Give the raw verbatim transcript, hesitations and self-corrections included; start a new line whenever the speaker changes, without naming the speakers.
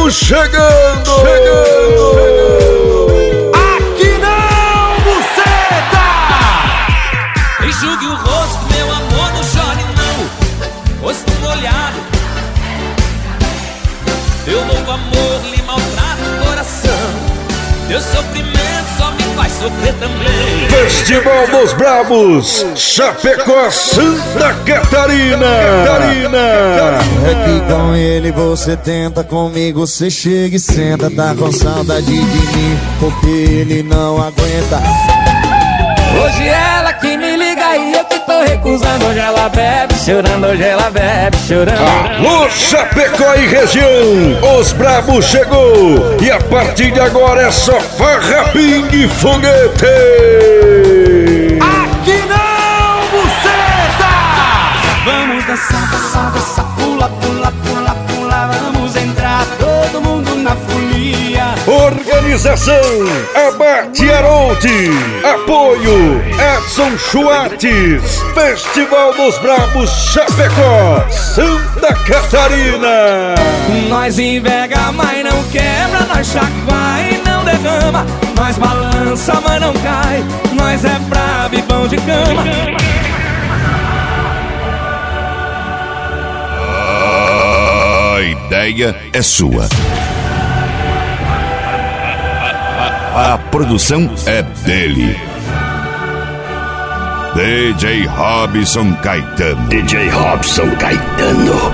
Brabos chegando! Chegando!
Aqui não, buceta!
Enxugue o rosto, meu amor, não chore não. Rosto molhado, teu novo amor lhe maltrata o coração. Teu sofrimento só me faz sofrer também.
Festival dos Brabos, Chapecó, Santa Catarina. Catarina.
É que com ele você tenta, comigo você chega e senta. Tá com saudade de mim, porque ele não aguenta.
Hoje ela que me liga e eu que tô recusando. Hoje ela bebe chorando, hoje ela bebe chorando.
Alô, Chapecó e região, os Brabos chegou. E a partir de agora é só farra, pingue e foguete.
Aqui não, buceta!
Vamos dançar, dançar, dançar, pula, pula, pula, pula. Vamos entrar todo mundo na folia.
Organização Abate Haroldi. Apoio Edson Schwartz. Festival dos Brabos, Chapecó, Santa Catarina.
Nós enverga, mas não quebra. Nós chacoalha e não derrama. Nós balança, mas não cai. Nós é brabo e bom de cama.
A ideia é sua. A produção é dele. D J Robson Caetano.
D J Robson Caetano.